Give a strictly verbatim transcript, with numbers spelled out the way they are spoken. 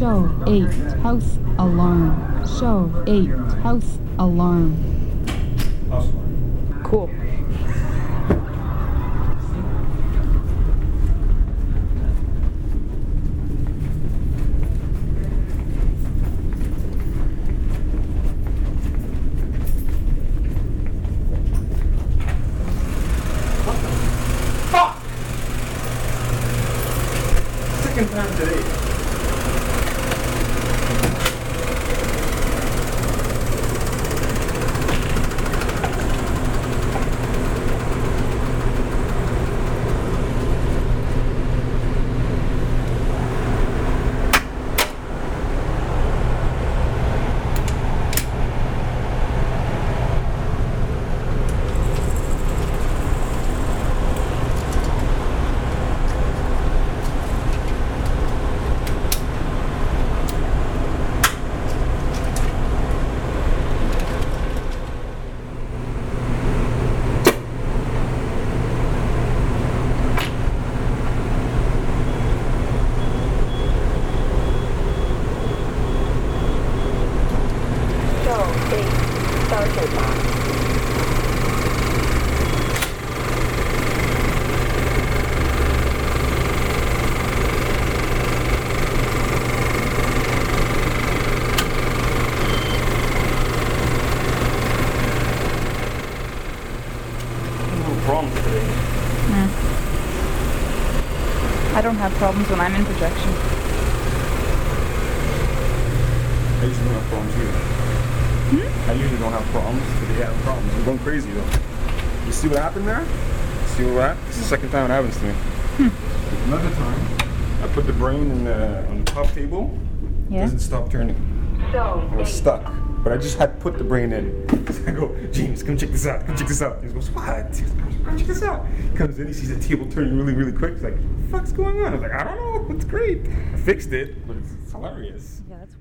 Show eight. House alarm. Show eight. House alarm. House alarm. Cool. Second time today. Problems today. Mm. I don't have problems when I'm in projection. I usually don't have problems either. Hmm? I usually don't have problems, but they have problems. I'm going crazy though. You see what happened there? See what happened? It's the second time it happens to me. Hmm. Another time, I put the brain in the, on the top table. Yeah. It doesn't stop turning. So I was stuck. But I just had put the brain in. I go, James, come check this out. Come check this out. He goes, what? He goes, come check this out. He comes in, he sees the table turning really, really quick. He's like, what the fuck's going on? I was like, I don't know. It's great. I fixed it, but it's, it's hilarious. Yeah, that's